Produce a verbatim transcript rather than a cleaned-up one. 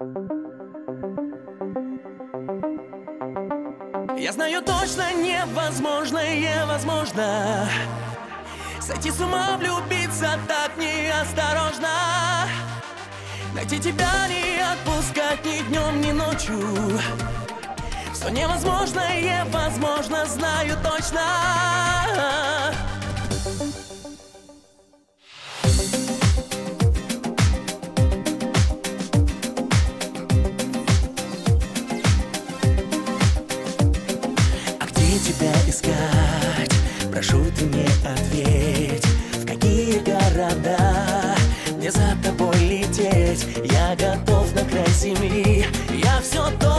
Я знаю точно, невозможное возможно. Сойти с ума, влюбиться так неосторожно. Найти тебя, не отпускать ни днем, ни ночью. Все невозможное возможно, знаю точно. А где тебя искать? Прошу, ты мне ответь. В какие города мне за тобой лететь? Я готов на край земли. Я все то